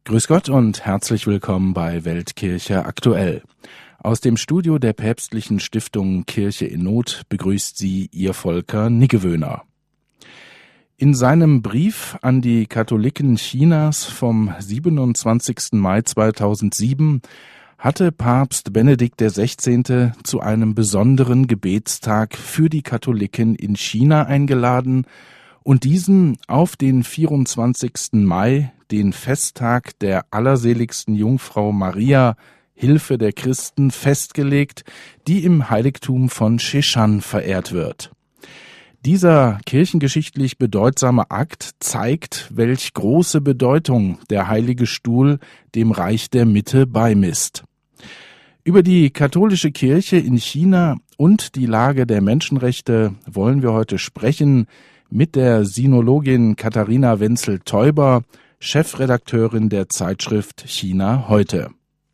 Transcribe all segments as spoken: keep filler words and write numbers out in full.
Grüß Gott und herzlich willkommen bei Weltkirche aktuell. Aus dem Studio der päpstlichen Stiftung Kirche in Not begrüßt Sie Ihr Volker Niggewöhner. In seinem Brief an die Katholiken Chinas vom siebenundzwanzigsten Mai zweitausendsieben hatte Papst Benedikt der Sechzehnte zu einem besonderen Gebetstag für die Katholiken in China eingeladen und diesen auf den vierundzwanzigsten Mai, den Festtag der allerseligsten Jungfrau Maria, Hilfe der Christen, festgelegt, die im Heiligtum von Sheshan verehrt wird. Dieser kirchengeschichtlich bedeutsame Akt zeigt, welch große Bedeutung der Heilige Stuhl dem Reich der Mitte beimisst. Über die katholische Kirche in China und die Lage der Menschenrechte wollen wir heute sprechen mit der Sinologin Katharina Wenzel-Teuber, Chefredakteurin der Zeitschrift China heute.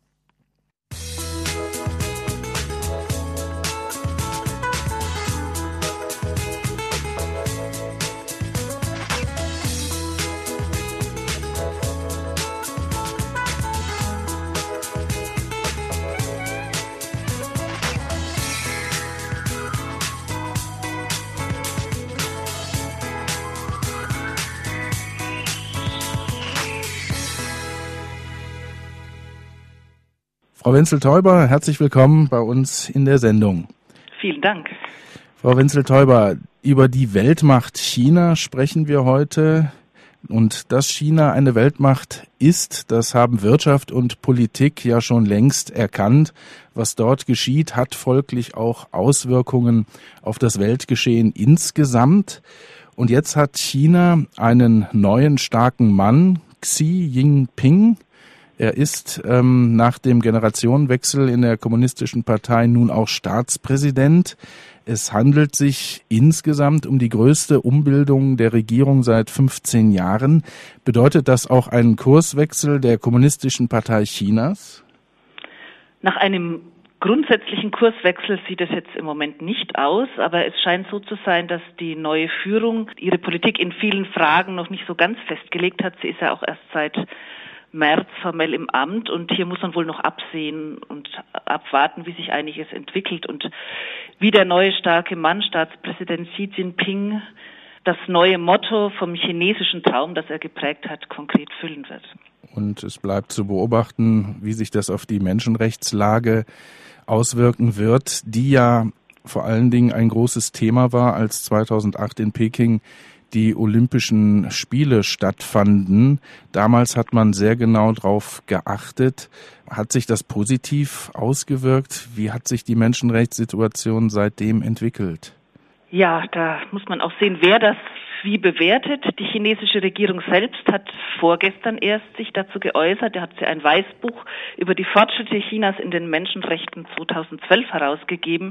Frau Wenzel-Teuber, herzlich willkommen bei uns in der Sendung. Vielen Dank. Frau Wenzel-Teuber, über die Weltmacht China sprechen wir heute. Und dass China eine Weltmacht ist, das haben Wirtschaft und Politik ja schon längst erkannt. Was dort geschieht, hat folglich auch Auswirkungen auf das Weltgeschehen insgesamt. Und jetzt hat China einen neuen starken Mann, Xi Jinping. Er ist ähm, nach dem Generationenwechsel in der Kommunistischen Partei nun auch Staatspräsident. Es handelt sich insgesamt um die größte Umbildung der Regierung seit fünfzehn Jahren. Bedeutet das auch einen Kurswechsel der Kommunistischen Partei Chinas? Nach einem grundsätzlichen Kurswechsel sieht es jetzt im Moment nicht aus, aber es scheint so zu sein, dass die neue Führung ihre Politik in vielen Fragen noch nicht so ganz festgelegt hat. Sie ist ja auch erst seit März formell im Amt und hier muss man wohl noch absehen und abwarten, wie sich einiges entwickelt und wie der neue starke Mann, Staatspräsident Xi Jinping, das neue Motto vom chinesischen Traum, das er geprägt hat, konkret füllen wird. Und es bleibt zu beobachten, wie sich das auf die Menschenrechtslage auswirken wird, die ja vor allen Dingen ein großes Thema war, als zweitausendacht in Peking die Olympischen Spiele stattfanden. Damals hat man sehr genau darauf geachtet. Hat sich das positiv ausgewirkt? Wie hat sich die Menschenrechtssituation seitdem entwickelt? Ja, da muss man auch sehen, wer das wie bewertet. Die chinesische Regierung selbst hat vorgestern erst sich dazu geäußert. Da hat sie ein Weißbuch über die Fortschritte Chinas in den Menschenrechten zweitausendzwölf herausgegeben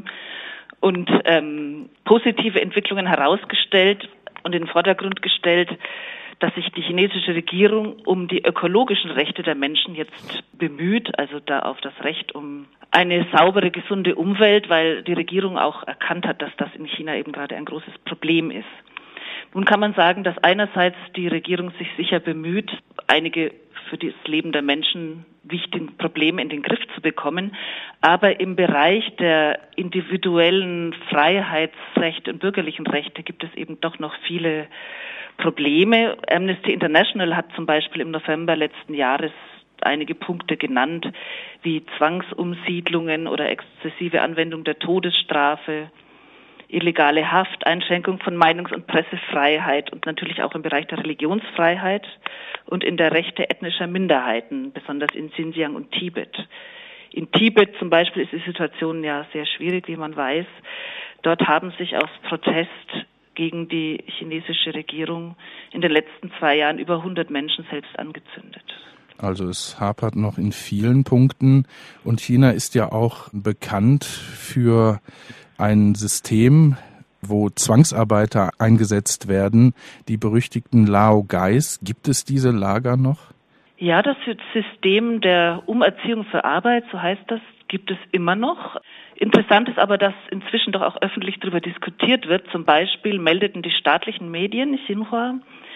und ähm, positive Entwicklungen herausgestellt und in den Vordergrund gestellt, dass sich die chinesische Regierung um die ökologischen Rechte der Menschen jetzt bemüht, also da auf das Recht um eine saubere, gesunde Umwelt, weil die Regierung auch erkannt hat, dass das in China eben gerade ein großes Problem ist. Nun kann man sagen, dass einerseits die Regierung sich sicher bemüht, einige für das Leben der Menschen wichtigen Probleme in den Griff zu bekommen, aber im Bereich der individuellen Freiheitsrechte und bürgerlichen Rechte gibt es eben doch noch viele Probleme. Amnesty International hat zum Beispiel im November letzten Jahres einige Punkte genannt, wie Zwangsumsiedlungen oder exzessive Anwendung der Todesstrafe, illegale Haft, Einschränkung von Meinungs- und Pressefreiheit und natürlich auch im Bereich der Religionsfreiheit und in der Rechte ethnischer Minderheiten, besonders in Xinjiang und Tibet. In Tibet zum Beispiel ist die Situation ja sehr schwierig, wie man weiß. Dort haben sich aus Protest gegen die chinesische Regierung in den letzten zwei Jahren über hundert Menschen selbst angezündet. Also es hapert noch in vielen Punkten und China ist ja auch bekannt für ein System, wo Zwangsarbeiter eingesetzt werden, die berüchtigten Laogais. Gibt es diese Lager noch? Ja, das System der Umerziehung für Arbeit, so heißt das, gibt es immer noch. Interessant ist aber, dass inzwischen doch auch öffentlich darüber diskutiert wird. Zum Beispiel meldeten die staatlichen Medien, Xinhua,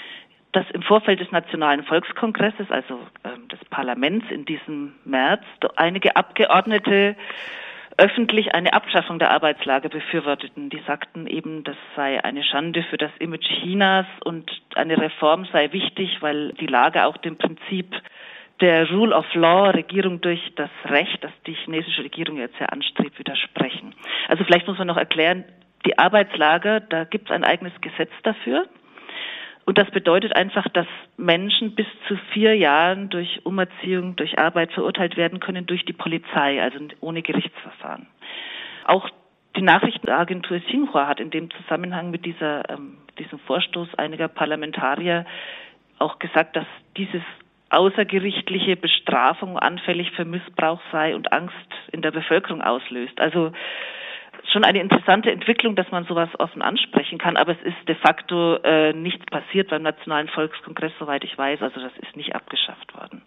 dass im Vorfeld des Nationalen Volkskongresses, also ähm, des Parlaments in diesem März, einige Abgeordnete öffentlich eine Abschaffung der Arbeitslage befürworteten. Die sagten eben, das sei eine Schande für das Image Chinas und eine Reform sei wichtig, weil die Lage auch dem Prinzip der Rule of Law, Regierung durch das Recht, das die chinesische Regierung jetzt ja anstrebt, widersprechen. Also vielleicht muss man noch erklären, die Arbeitslager, da gibt es ein eigenes Gesetz dafür. Und das bedeutet einfach, dass Menschen bis zu vier Jahren durch Umerziehung, durch Arbeit verurteilt werden können durch die Polizei, also ohne Gerichtsverfahren. Auch die Nachrichtenagentur Xinhua hat in dem Zusammenhang mit dieser, ähm, diesem Vorstoß einiger Parlamentarier auch gesagt, dass dieses außergerichtliche Bestrafung anfällig für Missbrauch sei und Angst in der Bevölkerung auslöst. Also schon eine interessante Entwicklung, dass man sowas offen ansprechen kann, aber es ist de facto äh, nichts passiert beim Nationalen Volkskongress, soweit ich weiß, also das ist nicht abgeschafft worden.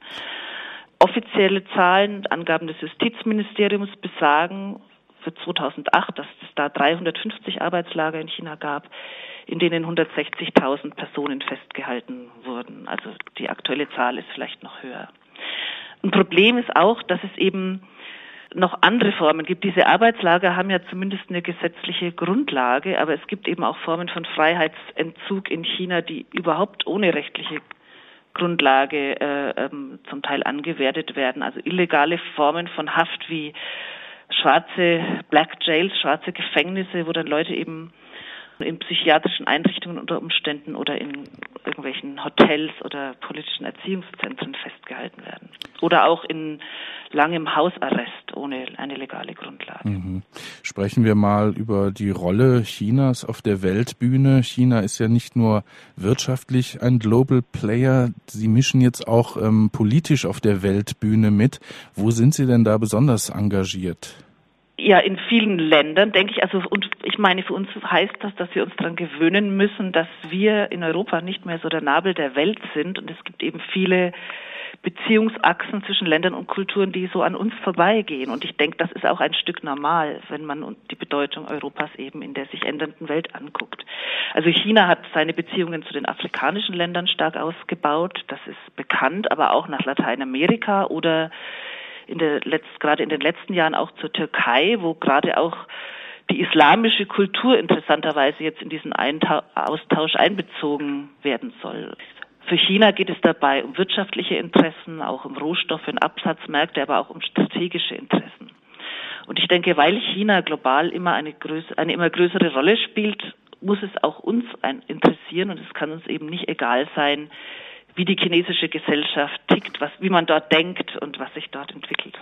Offizielle Zahlen, Angaben des Justizministeriums besagen für zweitausendacht, dass es da dreihundertfünfzig Arbeitslager in China gab, in denen hundertsechzigtausend Personen festgehalten wurden. Also die aktuelle Zahl ist vielleicht noch höher. Ein Problem ist auch, dass es eben noch andere Formen gibt. Diese Arbeitslager haben ja zumindest eine gesetzliche Grundlage, aber es gibt eben auch Formen von Freiheitsentzug in China, die überhaupt ohne rechtliche Grundlage äh, ähm, zum Teil angewendet werden. Also illegale Formen von Haft wie schwarze Black Jails, schwarze Gefängnisse, wo dann Leute eben in psychiatrischen Einrichtungen unter Umständen oder in irgendwelchen Hotels oder politischen Erziehungszentren festgehalten werden. Oder auch in langem Hausarrest ohne eine legale Grundlage. Mhm. Sprechen wir mal über die Rolle Chinas auf der Weltbühne. China ist ja nicht nur wirtschaftlich ein Global Player, Sie mischen jetzt auch ähm, politisch auf der Weltbühne mit. Wo sind Sie denn da besonders engagiert? Ja, in vielen Ländern, denke ich, also und ich meine, für uns heißt das, dass wir uns daran gewöhnen müssen, dass wir in Europa nicht mehr so der Nabel der Welt sind und es gibt eben viele Beziehungsachsen zwischen Ländern und Kulturen, die so an uns vorbeigehen. Und ich denke, das ist auch ein Stück normal, wenn man die Bedeutung Europas eben in der sich ändernden Welt anguckt. Also China hat seine Beziehungen zu den afrikanischen Ländern stark ausgebaut, das ist bekannt, aber auch nach Lateinamerika oder in der letzt, gerade in den letzten Jahren auch zur Türkei, wo gerade auch die islamische Kultur interessanterweise jetzt in diesen Eintau- Austausch einbezogen werden soll. Für China geht es dabei um wirtschaftliche Interessen, auch um Rohstoffe und Absatzmärkte, aber auch um strategische Interessen. Und ich denke, weil China global immer eine, größ- eine immer größere Rolle spielt, muss es auch uns ein interessieren und es kann uns eben nicht egal sein, wie die chinesische Gesellschaft tickt, was, wie man dort denkt und was sich dort entwickelt.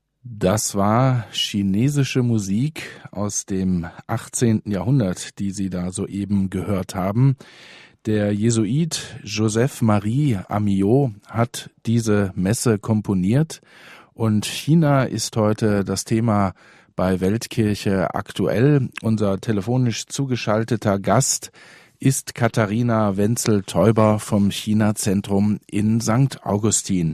Das war chinesische Musik aus dem achtzehnten Jahrhundert, die Sie da soeben gehört haben. Der Jesuit Joseph Marie Amiot hat diese Messe komponiert und China ist heute das Thema bei Weltkirche aktuell. Unser telefonisch zugeschalteter Gast ist Katharina Wenzel-Teuber vom China-Zentrum in Sankt Augustin.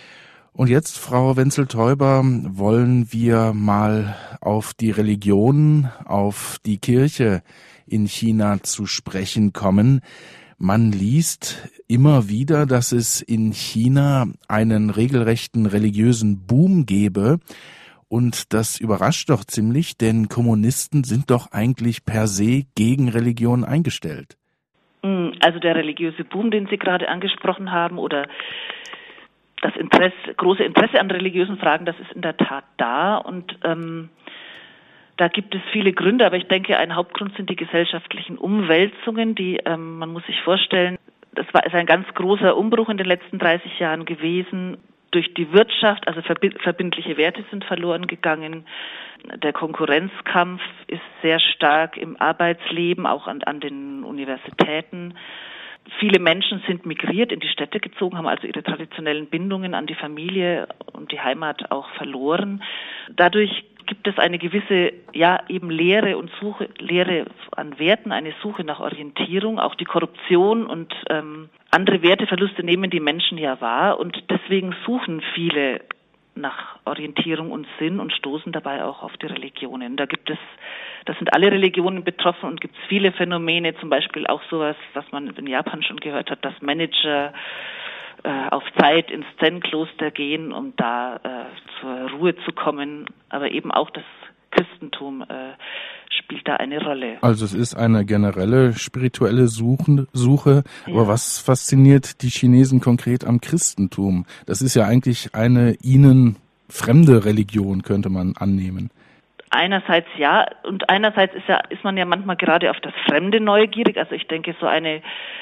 Und jetzt, Frau Wenzel-Teuber, wollen wir mal auf die Religion, auf die Kirche in China zu sprechen kommen. Man liest immer wieder, dass es in China einen regelrechten religiösen Boom gebe. Und das überrascht doch ziemlich, denn Kommunisten sind doch eigentlich per se gegen Religion eingestellt. Also der religiöse Boom, den Sie gerade angesprochen haben, oder das Interesse, große Interesse an religiösen Fragen, das ist in der Tat da. Und ähm, da gibt es viele Gründe, aber ich denke, ein Hauptgrund sind die gesellschaftlichen Umwälzungen, die, ähm, man muss sich vorstellen, das war ist ein ganz großer Umbruch in den letzten dreißig Jahren gewesen. Durch die Wirtschaft, also verbindliche Werte sind verloren gegangen. Der Konkurrenzkampf ist sehr stark im Arbeitsleben, auch an, an den Universitäten. Viele Menschen sind migriert, in die Städte gezogen, haben also ihre traditionellen Bindungen an die Familie und die Heimat auch verloren. Dadurch gibt es eine gewisse, ja, eben Lehre und Suche, Lehre an Werten, eine Suche nach Orientierung, auch die Korruption und ähm, andere Werteverluste nehmen die Menschen ja wahr und deswegen suchen viele nach Orientierung und Sinn und stoßen dabei auch auf die Religionen. Da gibt es, das sind alle Religionen betroffen und gibt es viele Phänomene, zum Beispiel auch sowas, was man in Japan schon gehört hat, dass Manager äh, auf Zeit ins Zen-Kloster gehen, um da äh, zur Ruhe zu kommen, aber eben auch das Christentum äh, spielt da eine Rolle. Also es ist eine generelle spirituelle Suche, Suche. Ja. Aber was fasziniert die Chinesen konkret am Christentum? Das ist ja eigentlich eine ihnen fremde Religion, könnte man annehmen. Einerseits ja, und einerseits ist ja ist man ja manchmal gerade auf das Fremde neugierig. Also ich denke, so eine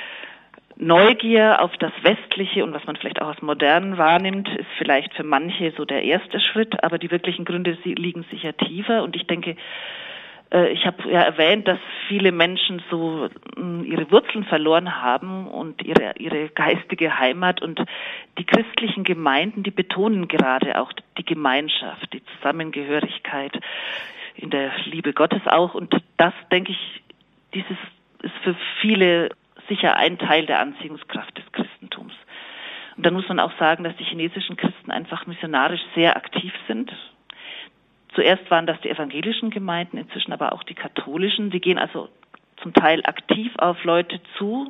Neugier auf das Westliche und was man vielleicht auch als modern wahrnimmt, ist vielleicht für manche so der erste Schritt, aber die wirklichen Gründe liegen sicher tiefer. Und ich denke, äh, ich habe ja erwähnt, dass viele Menschen so mh, ihre Wurzeln verloren haben und ihre ihre geistige Heimat, und die christlichen Gemeinden, die betonen gerade auch die Gemeinschaft, die Zusammengehörigkeit in der Liebe Gottes auch. Und das, denke ich, dieses ist für viele sicher ein Teil der Anziehungskraft des Christentums. Und dann muss man auch sagen, dass die chinesischen Christen einfach missionarisch sehr aktiv sind. Zuerst waren das die evangelischen Gemeinden, inzwischen aber auch die katholischen. Die gehen also zum Teil aktiv auf Leute zu,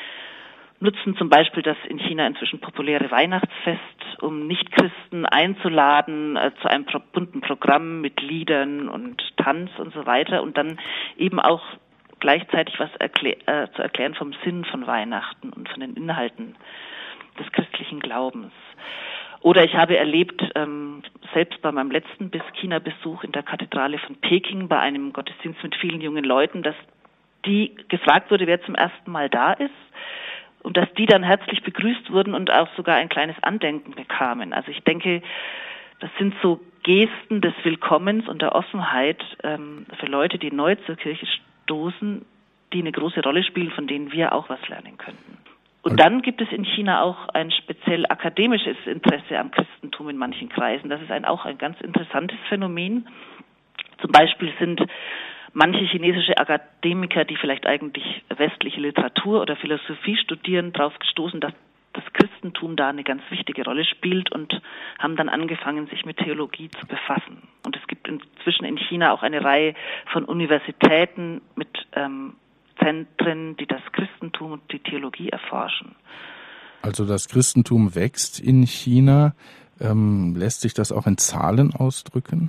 nutzen zum Beispiel das in China inzwischen populäre Weihnachtsfest, um Nichtchristen einzuladen äh, zu einem pro- bunten Programm mit Liedern und Tanz und so weiter, und dann eben auch gleichzeitig was erklär, äh, zu erklären vom Sinn von Weihnachten und von den Inhalten des christlichen Glaubens. Oder ich habe erlebt, ähm, selbst bei meinem letzten China-Besuch in der Kathedrale von Peking, bei einem Gottesdienst mit vielen jungen Leuten, dass die gefragt wurde, wer zum ersten Mal da ist, und dass die dann herzlich begrüßt wurden und auch sogar ein kleines Andenken bekamen. Also ich denke, das sind so Gesten des Willkommens und der Offenheit ähm, für Leute, die neu zur Kirche stoßen, die eine große Rolle spielen, von denen wir auch was lernen könnten. Und dann gibt es in China auch ein speziell akademisches Interesse am Christentum in manchen Kreisen. Das ist ein, auch ein ganz interessantes Phänomen. Zum Beispiel sind manche chinesische Akademiker, die vielleicht eigentlich westliche Literatur oder Philosophie studieren, darauf gestoßen, dass das Christentum da eine ganz wichtige Rolle spielt, und haben dann angefangen, sich mit Theologie zu befassen. Und es gibt inzwischen in China auch eine Reihe von Universitäten mit ähm, Zentren, die das Christentum und die Theologie erforschen. Also das Christentum wächst in China. Ähm, lässt sich das auch in Zahlen ausdrücken?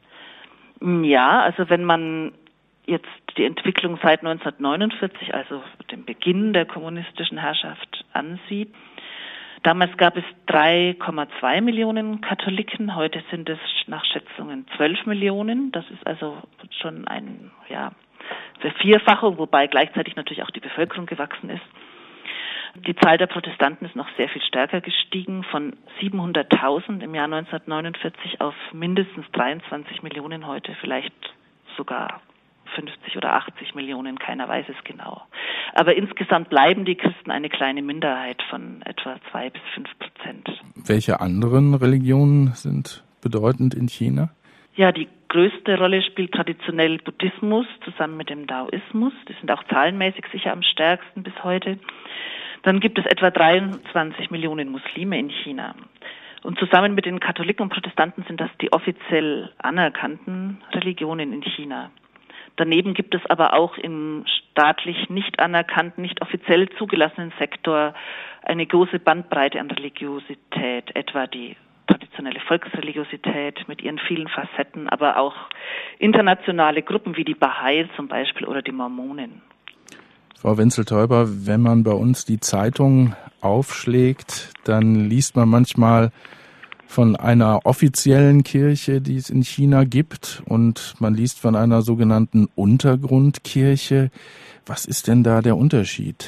Ja, also wenn man jetzt die Entwicklung seit neunzehnhundertneunundvierzig, also dem Beginn der kommunistischen Herrschaft, ansieht. Damals gab es drei Komma zwei Millionen Katholiken, heute sind es nach Schätzungen zwölf Millionen. Das ist also schon ein, ja, Vervierfachung, wobei gleichzeitig natürlich auch die Bevölkerung gewachsen ist. Die Zahl der Protestanten ist noch sehr viel stärker gestiegen, von siebenhunderttausend im Jahr neunzehnhundertneunundvierzig auf mindestens dreiundzwanzig Millionen heute, vielleicht sogar fünfzig oder achtzig Millionen, keiner weiß es genau. Aber insgesamt bleiben die Christen eine kleine Minderheit von etwa zwei bis fünf Prozent. Welche anderen Religionen sind bedeutend in China? Ja, die größte Rolle spielt traditionell Buddhismus zusammen mit dem Daoismus. Die sind auch zahlenmäßig sicher am stärksten bis heute. Dann gibt es etwa dreiundzwanzig Millionen Muslime in China. Und zusammen mit den Katholiken und Protestanten sind das die offiziell anerkannten Religionen in China. Daneben gibt es aber auch im staatlich nicht anerkannten, nicht offiziell zugelassenen Sektor eine große Bandbreite an Religiosität, etwa die traditionelle Volksreligiosität mit ihren vielen Facetten, aber auch internationale Gruppen wie die Bahai zum Beispiel oder die Mormonen. Frau Wenzel-Teuber, wenn man bei uns die Zeitung aufschlägt, dann liest man manchmal von einer offiziellen Kirche, die es in China gibt, und man liest von einer sogenannten Untergrundkirche. Was ist denn da der Unterschied?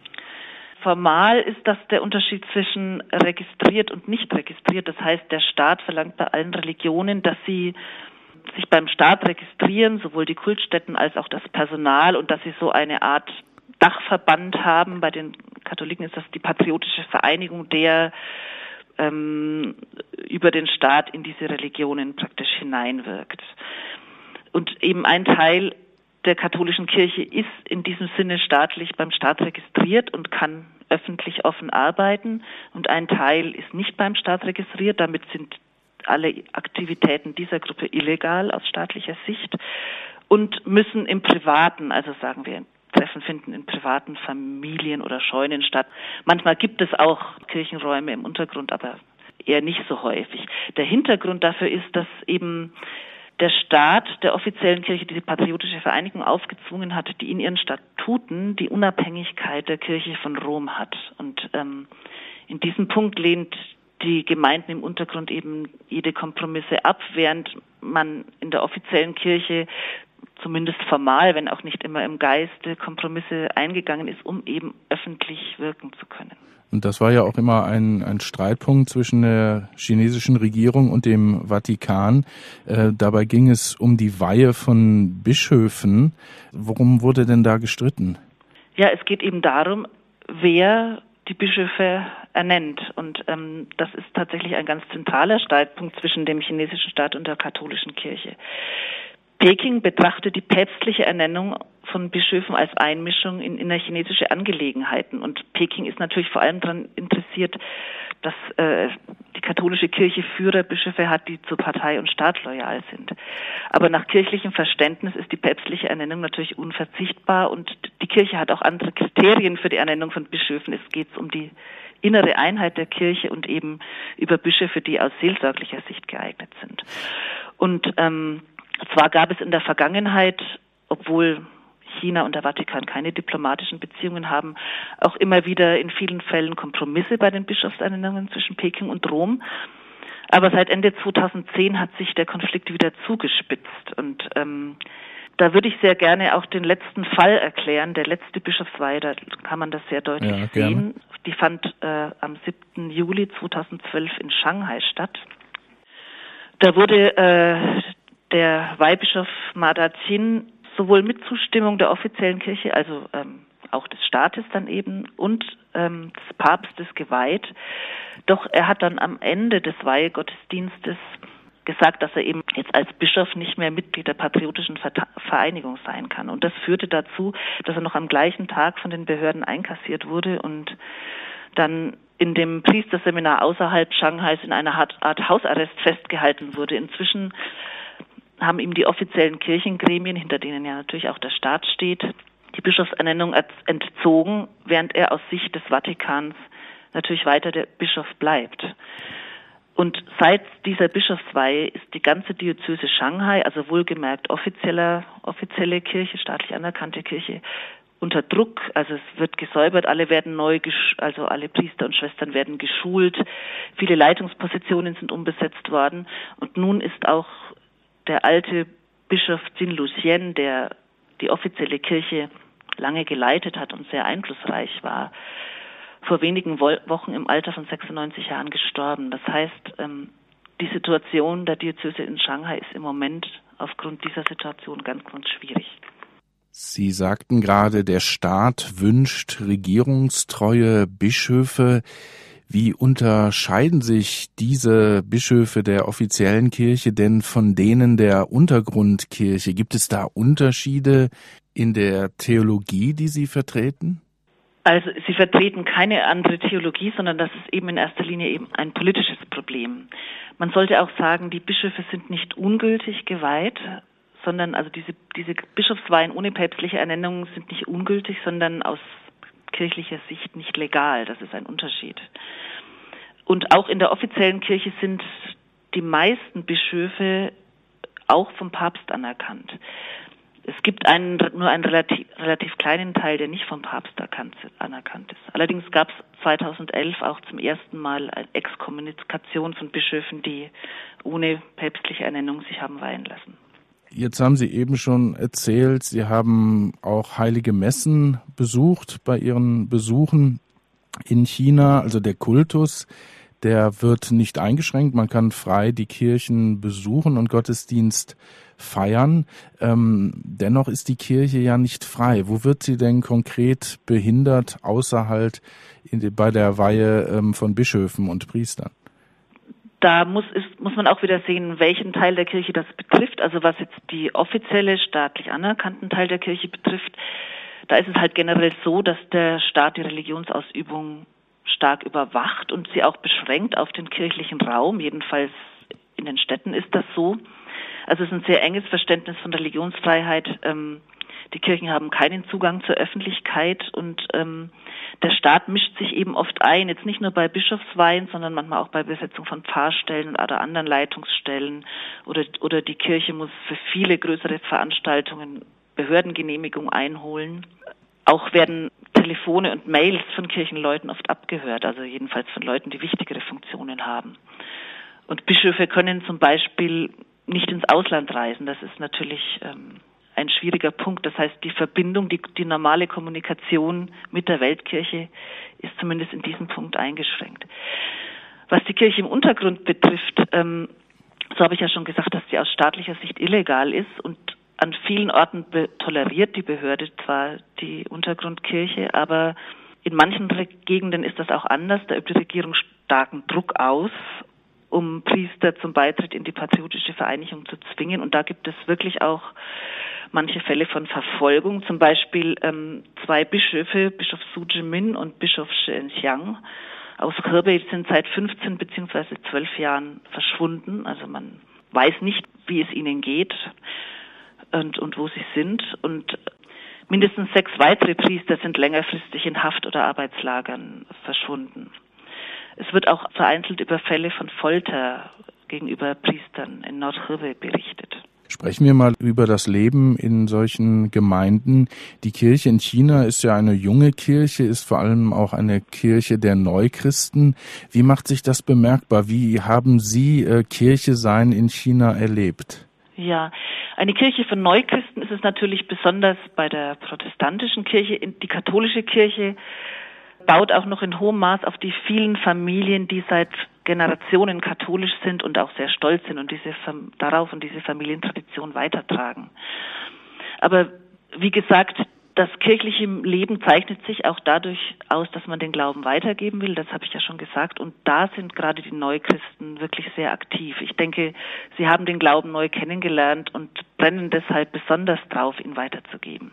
Formal ist das der Unterschied zwischen registriert und nicht registriert. Das heißt, der Staat verlangt bei allen Religionen, dass sie sich beim Staat registrieren, sowohl die Kultstätten als auch das Personal, und dass sie so eine Art Dachverband haben. Bei den Katholiken ist das die Patriotische Vereinigung, der ähm, über den Staat in diese Religionen praktisch hineinwirkt. Und eben ein Teil der katholischen Kirche ist in diesem Sinne staatlich beim Staat registriert und kann öffentlich offen arbeiten, und ein Teil ist nicht beim Staat registriert. Damit sind alle Aktivitäten dieser Gruppe illegal aus staatlicher Sicht und müssen im Privaten, also sagen wir, Treffen finden in privaten Familien oder Scheunen statt. Manchmal gibt es auch Kirchenräume im Untergrund, aber eher nicht so häufig. Der Hintergrund dafür ist, dass eben der Staat der offiziellen Kirche diese patriotische Vereinigung aufgezwungen hat, die in ihren Statuten die Unabhängigkeit der Kirche von Rom hat. Und ähm, in diesem Punkt lehnt die Gemeinden im Untergrund eben jede Kompromisse ab, während man in der offiziellen Kirche zumindest formal, wenn auch nicht immer im Geiste, Kompromisse eingegangen ist, um eben öffentlich wirken zu können. Und das war ja auch immer ein, ein Streitpunkt zwischen der chinesischen Regierung und dem Vatikan. Äh, dabei ging es um die Weihe von Bischöfen. Worum wurde denn da gestritten? Ja, es geht eben darum, wer die Bischöfe ernennt. Und ähm, das ist tatsächlich ein ganz zentraler Streitpunkt zwischen dem chinesischen Staat und der katholischen Kirche. Peking betrachtet die päpstliche Ernennung von Bischöfen als Einmischung in innerchinesische Angelegenheiten. Und Peking ist natürlich vor allem daran interessiert, dass äh, die katholische Kirche Führer, Bischöfe hat, die zu Partei und Staat loyal sind. Aber nach kirchlichem Verständnis ist die päpstliche Ernennung natürlich unverzichtbar und die Kirche hat auch andere Kriterien für die Ernennung von Bischöfen. Es geht um die innere Einheit der Kirche und eben über Bischöfe, die aus seelsorglicher Sicht geeignet sind. Und ähm, zwar gab es in der Vergangenheit, obwohl China und der Vatikan keine diplomatischen Beziehungen haben, auch immer wieder in vielen Fällen Kompromisse bei den Bischofsernennungen zwischen Peking und Rom. Aber seit Ende zweitausendzehn hat sich der Konflikt wieder zugespitzt. Und ähm, da würde ich sehr gerne auch den letzten Fall erklären, der letzte Bischofsweihe, da kann man das sehr deutlich ja, sehen. Die fand äh, am siebten Juli zweitausendzwölf in Shanghai statt. Da wurde äh, der Weihbischof Ma Da-Jin sowohl mit Zustimmung der offiziellen Kirche, also ähm, auch des Staates dann eben, und ähm, des Papstes geweiht. Doch er hat dann am Ende des Weihegottesdienstes gesagt, dass er eben jetzt als Bischof nicht mehr Mitglied der patriotischen Vereinigung sein kann. Und das führte dazu, dass er noch am gleichen Tag von den Behörden einkassiert wurde und dann in dem Priesterseminar außerhalb Shanghais in einer Art Hausarrest festgehalten wurde. Inzwischen haben ihm die offiziellen Kirchengremien, hinter denen ja natürlich auch der Staat steht, die Bischofsernennung entzogen, während er aus Sicht des Vatikans natürlich weiter der Bischof bleibt. Und seit dieser Bischofsweihe ist die ganze Diözese Shanghai, also wohlgemerkt offizieller, offizielle Kirche, staatlich anerkannte Kirche, unter Druck. Also es wird gesäubert, alle werden neu, also alle Priester und Schwestern werden geschult, viele Leitungspositionen sind umbesetzt worden und nun ist auch der alte Bischof Jin Lucien, der die offizielle Kirche lange geleitet hat und sehr einflussreich war, vor wenigen Wochen im Alter von sechsundneunzig Jahren gestorben. Das heißt, die Situation der Diözese in Shanghai ist im Moment aufgrund dieser Situation ganz, ganz schwierig. Sie sagten gerade, der Staat wünscht regierungstreue Bischöfe. Wie unterscheiden sich diese Bischöfe der offiziellen Kirche denn von denen der Untergrundkirche? Gibt es da Unterschiede in der Theologie, die sie vertreten? Also sie vertreten keine andere Theologie, sondern das ist eben in erster Linie eben ein politisches Problem. Man sollte auch sagen, die Bischöfe sind nicht ungültig geweiht, sondern also diese, diese Bischofsweihen ohne päpstliche Ernennung sind nicht ungültig, sondern aus kirchlicher Sicht nicht legal. Das ist ein Unterschied. Und auch in der offiziellen Kirche sind die meisten Bischöfe auch vom Papst anerkannt. Es gibt einen, nur einen relativ, relativ kleinen Teil, der nicht vom Papst erkannt, anerkannt ist. Allerdings gab es zweitausendelf auch zum ersten Mal eine Exkommunikation von Bischöfen, die ohne päpstliche Ernennung sich haben weihen lassen. Jetzt haben Sie eben schon erzählt, Sie haben auch heilige Messen besucht bei Ihren Besuchen in China. Also der Kultus, der wird nicht eingeschränkt. Man kann frei die Kirchen besuchen und Gottesdienst feiern. Ähm, dennoch ist die Kirche ja nicht frei. Wo wird sie denn konkret behindert, außer halt in, bei der Weihe ähm, von Bischöfen und Priestern? Da muss, ist, muss man auch wieder sehen, welchen Teil der Kirche das betrifft. Also was jetzt die offizielle, staatlich anerkannten Teil der Kirche betrifft, da ist es halt generell so, dass der Staat die Religionsausübung stark überwacht und sie auch beschränkt auf den kirchlichen Raum, jedenfalls in den Städten ist das so. Also es ist ein sehr enges Verständnis von Religionsfreiheit. Ähm, die Kirchen haben keinen Zugang zur Öffentlichkeit und ähm, der Staat mischt sich eben oft ein, jetzt nicht nur bei Bischofsweihen, sondern manchmal auch bei Besetzung von Pfarrstellen oder anderen Leitungsstellen. Oder, oder die Kirche muss für viele größere Veranstaltungen Behördengenehmigung einholen. Auch werden Telefone und Mails von Kirchenleuten oft abgehört, also jedenfalls von Leuten, die wichtigere Funktionen haben. Und Bischöfe können zum Beispiel nicht ins Ausland reisen. Das ist natürlich ähm, ein schwieriger Punkt. Das heißt, die Verbindung, die, die normale Kommunikation mit der Weltkirche ist zumindest in diesem Punkt eingeschränkt. Was die Kirche im Untergrund betrifft, ähm, so habe ich ja schon gesagt, dass sie aus staatlicher Sicht illegal ist und an vielen Orten be- toleriert die Behörde zwar die Untergrundkirche, aber in manchen Re- Gegenden ist das auch anders. Da übt die Regierung starken Druck aus, um Priester zum Beitritt in die patriotische Vereinigung zu zwingen. Und da gibt es wirklich auch manche Fälle von Verfolgung. Zum Beispiel ähm, zwei Bischöfe, Bischof Su Jimin und Bischof Zhenxiang aus Hebei, sind seit fünfzehn beziehungsweise zwölf Jahren verschwunden. Also man weiß nicht, wie es ihnen geht und, und wo sie sind. Und mindestens sechs weitere Priester sind längerfristig in Haft- oder Arbeitslagern verschwunden. Es wird auch vereinzelt über Fälle von Folter gegenüber Priestern in Nord-Hebei berichtet. Sprechen wir mal über das Leben in solchen Gemeinden. Die Kirche in China ist ja eine junge Kirche, ist vor allem auch eine Kirche der Neuchristen. Wie macht sich das bemerkbar? Wie haben Sie äh, Kirche sein in China erlebt? Ja, eine Kirche von Neuchristen ist es natürlich besonders bei der protestantischen Kirche. Die katholische Kirche baut auch noch in hohem Maß auf die vielen Familien, die seit Generationen katholisch sind und auch sehr stolz sind und diese darauf und diese Familientradition weitertragen. Aber wie gesagt, das kirchliche Leben zeichnet sich auch dadurch aus, dass man den Glauben weitergeben will. Das habe ich ja schon gesagt. Und da sind gerade die Neuchristen wirklich sehr aktiv. Ich denke, sie haben den Glauben neu kennengelernt und brennen deshalb besonders drauf, ihn weiterzugeben.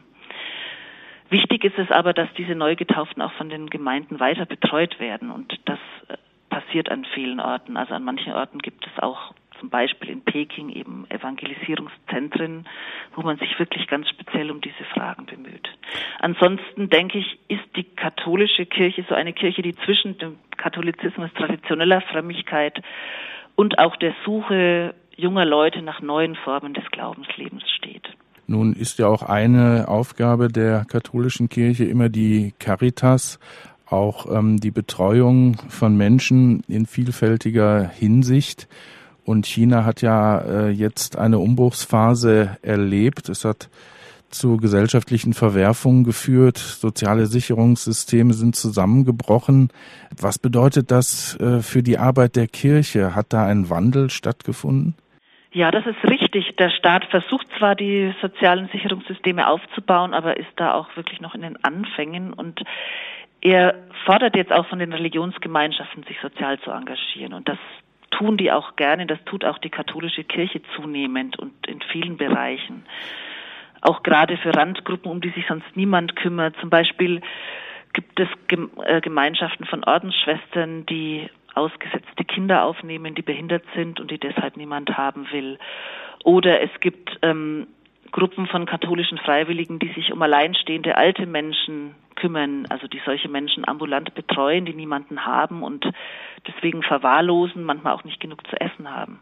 Wichtig ist es aber, dass diese Neugetauften auch von den Gemeinden weiter betreut werden. Und das passiert an vielen Orten. Also an manchen Orten gibt es auch zum Beispiel in Peking eben Evangelisierungszentren, wo man sich wirklich ganz speziell um diese Fragen bemüht. Ansonsten denke ich, ist die katholische Kirche so eine Kirche, die zwischen dem Katholizismus traditioneller Frömmigkeit und auch der Suche junger Leute nach neuen Formen des Glaubenslebens steht. Nun ist ja auch eine Aufgabe der katholischen Kirche immer die Caritas, auch ähm, die Betreuung von Menschen in vielfältiger Hinsicht. Und China hat ja äh, jetzt eine Umbruchsphase erlebt. Es hat zu gesellschaftlichen Verwerfungen geführt. Soziale Sicherungssysteme sind zusammengebrochen. Was bedeutet das äh, für die Arbeit der Kirche? Hat da ein Wandel stattgefunden? Ja, das ist richtig. Der Staat versucht zwar, die sozialen Sicherungssysteme aufzubauen, aber ist da auch wirklich noch in den Anfängen. Und er fordert jetzt auch von den Religionsgemeinschaften, sich sozial zu engagieren. Und das tun die auch gerne. Das tut auch die katholische Kirche zunehmend und in vielen Bereichen. Auch gerade für Randgruppen, um die sich sonst niemand kümmert. Zum Beispiel gibt es Gemeinschaften von Ordensschwestern, die ausgesetzte Kinder aufnehmen, die behindert sind und die deshalb niemand haben will. Oder es gibt ähm, Gruppen von katholischen Freiwilligen, die sich um alleinstehende alte Menschen kümmern, also die solche Menschen ambulant betreuen, die niemanden haben und deswegen verwahrlosen, manchmal auch nicht genug zu essen haben.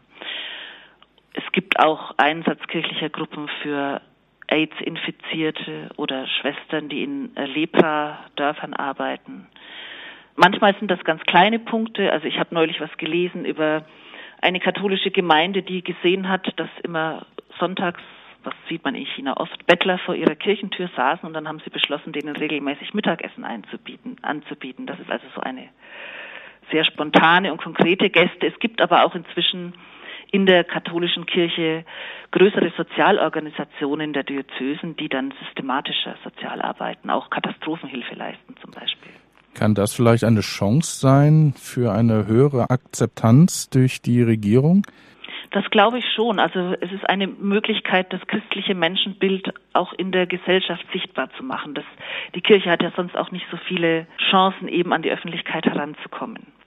Es gibt auch Einsatz kirchlicher Gruppen für AIDS-Infizierte oder Schwestern, die in äh, Lepra-Dörfern arbeiten. Manchmal sind das ganz kleine Punkte. Also ich habe neulich was gelesen über eine katholische Gemeinde, die gesehen hat, dass immer sonntags, das sieht man in China oft, Bettler vor ihrer Kirchentür saßen und dann haben sie beschlossen, denen regelmäßig Mittagessen einzubieten, anzubieten. Das ist also so eine sehr spontane und konkrete Geste. Es gibt aber auch inzwischen in der katholischen Kirche größere Sozialorganisationen der Diözesen, die dann systematischer sozial arbeiten, auch Katastrophenhilfe leisten zum Beispiel. Kann das vielleicht eine Chance sein für eine höhere Akzeptanz durch die Regierung? Das glaube ich schon. Also es ist eine Möglichkeit, das christliche Menschenbild auch in der Gesellschaft sichtbar zu machen. Das, die Kirche hat ja sonst auch nicht so viele Chancen, eben an die Öffentlichkeit heranzukommen.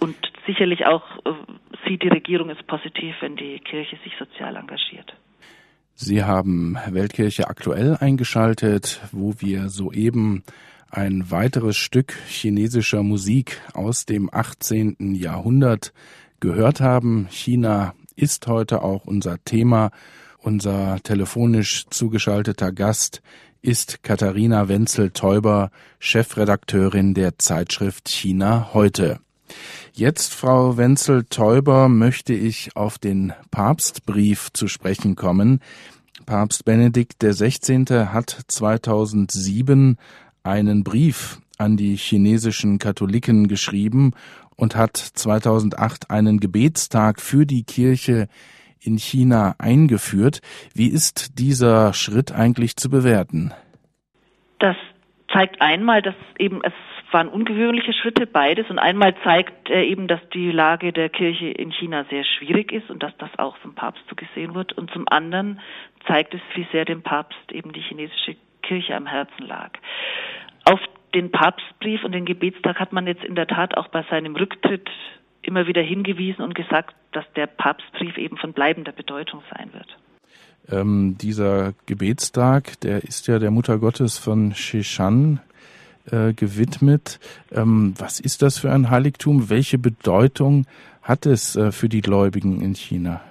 Und sicherlich auch äh, sieht die Regierung es positiv, wenn die Kirche sich sozial engagiert. Sie haben Weltkirche aktuell eingeschaltet, wo wir soeben ein weiteres Stück chinesischer Musik aus dem achtzehnten Jahrhundert gehört haben. China ist heute auch unser Thema. Unser telefonisch zugeschalteter Gast ist Katharina Wenzel-Teuber, Chefredakteurin der Zeitschrift China heute. Jetzt, Frau Wenzel-Teuber, möchte ich auf den Papstbrief zu sprechen kommen. Papst Benedikt der Sechzehnte hat zweitausendsieben einen Brief an die chinesischen Katholiken geschrieben und hat zweitausendacht einen Gebetstag für die Kirche in China eingeführt. Wie ist dieser Schritt eigentlich zu bewerten? Das zeigt einmal, dass eben es waren ungewöhnliche Schritte, beides. Und einmal zeigt er eben, dass die Lage der Kirche in China sehr schwierig ist und dass das auch vom Papst so gesehen wird. Und zum anderen zeigt es, wie sehr dem Papst eben die chinesische Kirche am Herzen lag. Auf den Papstbrief und den Gebetstag hat man jetzt in der Tat auch bei seinem Rücktritt immer wieder hingewiesen und gesagt, dass der Papstbrief eben von bleibender Bedeutung sein wird. Ähm, dieser Gebetstag, der ist ja der Mutter Gottes von Xishan äh, gewidmet. Ähm, was ist das für ein Heiligtum? Welche Bedeutung hat es äh, für die Gläubigen in China?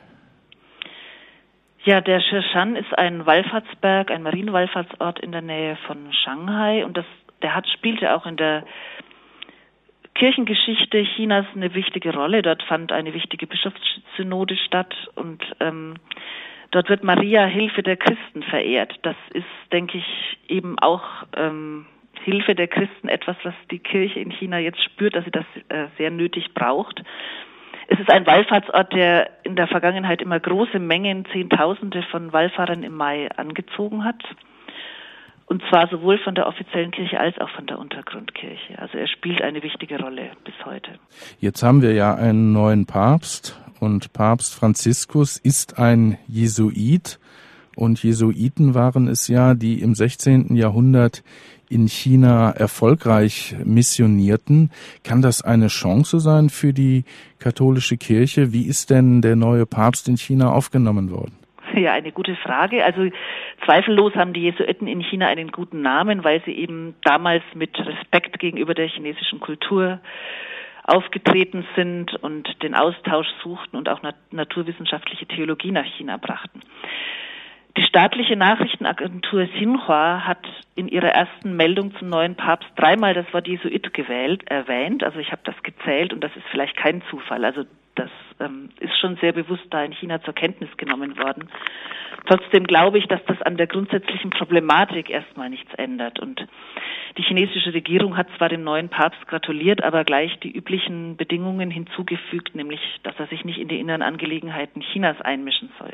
Ja, der Xishan ist ein Wallfahrtsberg, ein Marienwallfahrtsort in der Nähe von Shanghai und das, der hat spielte auch in der Kirchengeschichte Chinas eine wichtige Rolle. Dort fand eine wichtige Bischofssynode statt und ähm, dort wird Maria, Hilfe der Christen, verehrt. Das ist, denke ich, eben auch ähm, Hilfe der Christen, etwas, was die Kirche in China jetzt spürt, dass sie das äh, sehr nötig braucht. Es ist ein Wallfahrtsort, der in der Vergangenheit immer große Mengen, Zehntausende von Wallfahrern im Mai angezogen hat. Und zwar sowohl von der offiziellen Kirche als auch von der Untergrundkirche. Also er spielt eine wichtige Rolle bis heute. Jetzt haben wir ja einen neuen Papst und Papst Franziskus ist ein Jesuit. Und Jesuiten waren es ja, die im sechzehnten Jahrhundert in China erfolgreich missionierten. Kann das eine Chance sein für die katholische Kirche? Wie ist denn der neue Papst in China aufgenommen worden? Ja, eine gute Frage. Also zweifellos haben die Jesuiten in China einen guten Namen, weil sie eben damals mit Respekt gegenüber der chinesischen Kultur aufgetreten sind und den Austausch suchten und auch nat- naturwissenschaftliche Theologie nach China brachten. Die staatliche Nachrichtenagentur Xinhua hat in ihrer ersten Meldung zum neuen Papst dreimal das Wort Jesuit gewählt, erwähnt. Also ich habe das gezählt und das ist vielleicht kein Zufall. Also das ähm, ist schon sehr bewusst da in China zur Kenntnis genommen worden. Trotzdem glaube ich, dass das an der grundsätzlichen Problematik erstmal nichts ändert. Und die chinesische Regierung hat zwar dem neuen Papst gratuliert, aber gleich die üblichen Bedingungen hinzugefügt, nämlich, dass er sich nicht in die inneren Angelegenheiten Chinas einmischen soll.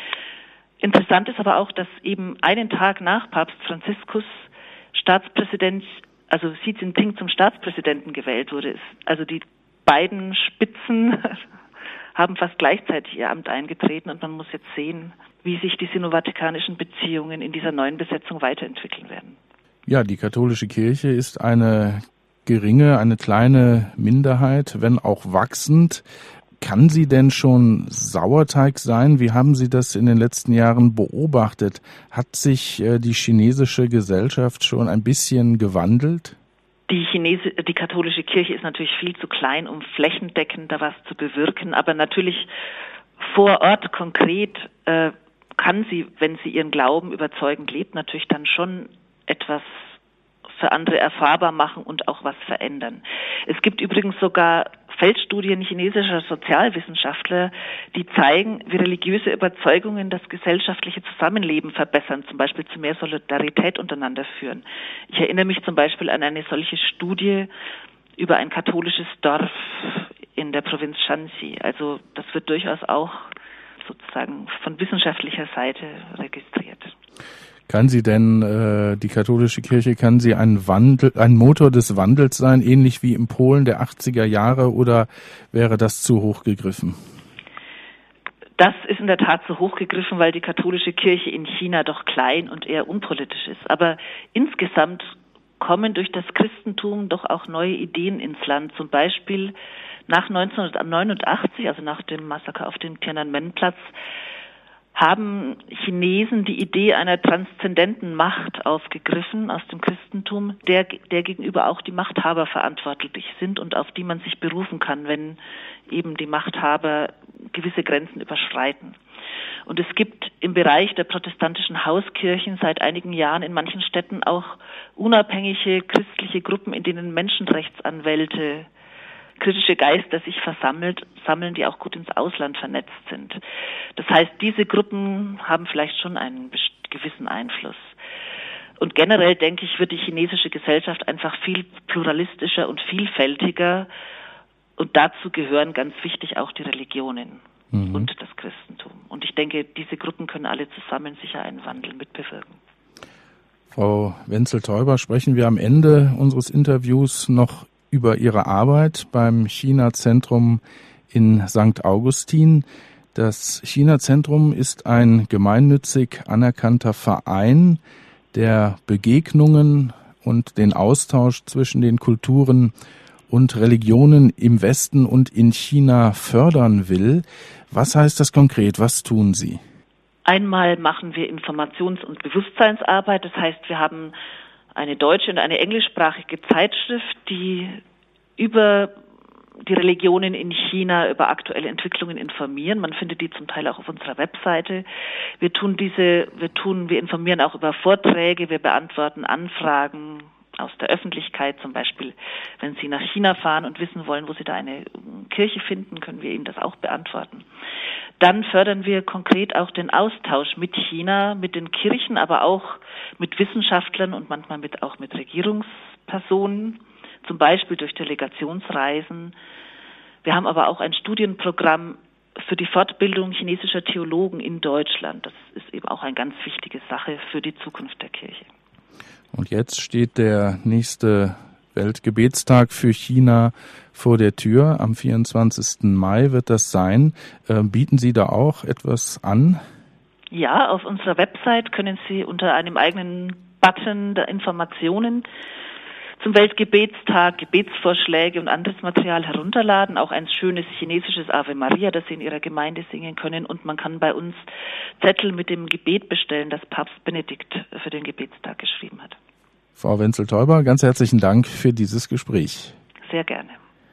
Interessant ist aber auch, dass eben einen Tag nach Papst Franziskus Staatspräsident, also Xi Jinping zum Staatspräsidenten gewählt wurde. Also die beiden Spitzen haben fast gleichzeitig ihr Amt eingetreten und man muss jetzt sehen, wie sich die sino-vatikanischen Beziehungen in dieser neuen Besetzung weiterentwickeln werden. Ja, die katholische Kirche ist eine geringe, eine kleine Minderheit, wenn auch wachsend. Kann sie denn schon Sauerteig sein? Wie haben Sie das in den letzten Jahren beobachtet? Hat sich äh, die chinesische Gesellschaft schon ein bisschen gewandelt? Die Chinese, die katholische Kirche ist natürlich viel zu klein, um flächendeckend da was zu bewirken. Aber natürlich vor Ort konkret äh, kann sie, wenn sie ihren Glauben überzeugend lebt, natürlich dann schon etwas für andere erfahrbar machen und auch was verändern. Es gibt übrigens sogar Feldstudien chinesischer Sozialwissenschaftler, die zeigen, wie religiöse Überzeugungen das gesellschaftliche Zusammenleben verbessern, zum Beispiel zu mehr Solidarität untereinander führen. Ich erinnere mich zum Beispiel an eine solche Studie über ein katholisches Dorf in der Provinz Shanxi. Also das wird durchaus auch sozusagen von wissenschaftlicher Seite registriert. Kann sie denn, äh, die katholische Kirche, kann sie ein Wandel, ein Motor des Wandels sein, ähnlich wie in Polen der achtziger Jahre, oder wäre das zu hoch gegriffen? Das ist in der Tat zu hoch gegriffen, weil die katholische Kirche in China doch klein und eher unpolitisch ist. Aber insgesamt kommen durch das Christentum doch auch neue Ideen ins Land. Zum Beispiel nach neunzehnhundertneunundachtzig, also nach dem Massaker auf dem Tiananmen-Platz, haben Chinesen die Idee einer transzendenten Macht aufgegriffen aus dem Christentum, der, der gegenüber auch die Machthaber verantwortlich sind und auf die man sich berufen kann, wenn eben die Machthaber gewisse Grenzen überschreiten. Und es gibt im Bereich der protestantischen Hauskirchen seit einigen Jahren in manchen Städten auch unabhängige christliche Gruppen, in denen Menschenrechtsanwälte, kritische Geister sich versammelt, sammeln, die auch gut ins Ausland vernetzt sind. Das heißt, diese Gruppen haben vielleicht schon einen gewissen Einfluss. Und generell, denke ich, wird die chinesische Gesellschaft einfach viel pluralistischer und vielfältiger. Und dazu gehören ganz wichtig auch die Religionen mhm. und das Christentum. Und ich denke, diese Gruppen können alle zusammen sicher einen Wandel mitbewirken. Frau Wenzel-Teuber, sprechen wir am Ende unseres Interviews noch über Ihre Arbeit beim China-Zentrum in Sankt Augustin. Das China-Zentrum ist ein gemeinnützig anerkannter Verein, der Begegnungen und den Austausch zwischen den Kulturen und Religionen im Westen und in China fördern will. Was heißt das konkret? Was tun Sie? Einmal machen wir Informations- und Bewusstseinsarbeit. Das heißt, wir haben eine deutsche und eine englischsprachige Zeitschrift, die über die Religionen in China, über aktuelle Entwicklungen informieren. Man findet die zum Teil auch auf unserer Webseite. Wir tun diese, wir tun, wir informieren auch über Vorträge, wir beantworten Anfragen aus der Öffentlichkeit, zum Beispiel, wenn Sie nach China fahren und wissen wollen, wo Sie da eine Kirche finden, können wir Ihnen das auch beantworten. Dann fördern wir konkret auch den Austausch mit China, mit den Kirchen, aber auch mit Wissenschaftlern und manchmal mit, auch mit Regierungspersonen, zum Beispiel durch Delegationsreisen. Wir haben aber auch ein Studienprogramm für die Fortbildung chinesischer Theologen in Deutschland. Das ist eben auch eine ganz wichtige Sache für die Zukunft der Kirche. Und jetzt steht der nächste Weltgebetstag für China vor der Tür. Am vierundzwanzigsten Mai wird das sein. Äh, bieten Sie da auch etwas an? Ja, auf unserer Website können Sie unter einem eigenen Button der Informationen zum Weltgebetstag Gebetsvorschläge und anderes Material herunterladen. Auch ein schönes chinesisches Ave Maria, das Sie in Ihrer Gemeinde singen können. Und man kann bei uns Zettel mit dem Gebet bestellen, das Papst Benedikt für den Gebetstag geschrieben hat. Frau Wenzel-Teuber, ganz herzlichen Dank für dieses Gespräch. Sehr gerne.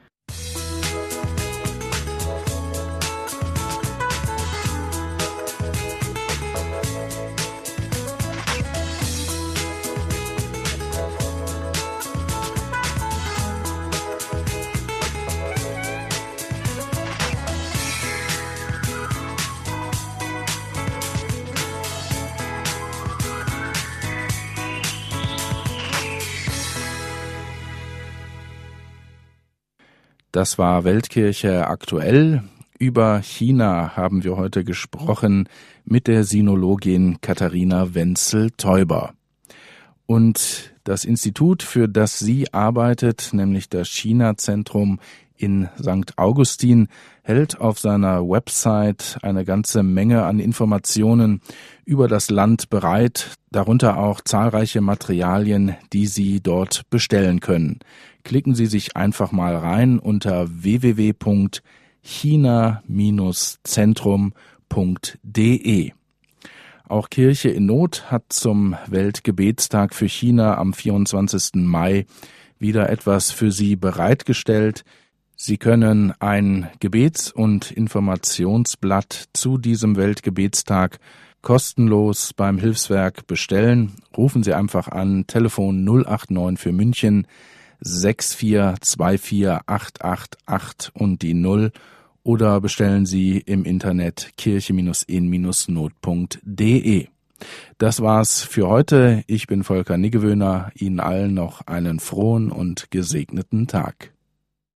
Das war Weltkirche aktuell. Über China haben wir heute gesprochen mit der Sinologin Katharina Wenzel-Teuber. Und das Institut, für das sie arbeitet, nämlich das China-Zentrum in Sankt Augustin, hält auf seiner Website eine ganze Menge an Informationen über das Land bereit, darunter auch zahlreiche Materialien, die Sie dort bestellen können. Klicken Sie sich einfach mal rein unter w w w punkt china Bindestrich zentrum punkt d e. Auch Kirche in Not hat zum Weltgebetstag für China am vierundzwanzigsten Mai wieder etwas für Sie bereitgestellt. Sie können ein Gebets- und Informationsblatt zu diesem Weltgebetstag kostenlos beim Hilfswerk bestellen. Rufen Sie einfach an, Telefon null acht neun für München sechs vier zwei vier acht acht acht und die null oder bestellen Sie im Internet kirche in not punkt d e. Das war's für heute. Ich bin Volker Niggewöhner. Ihnen allen noch einen frohen und gesegneten Tag.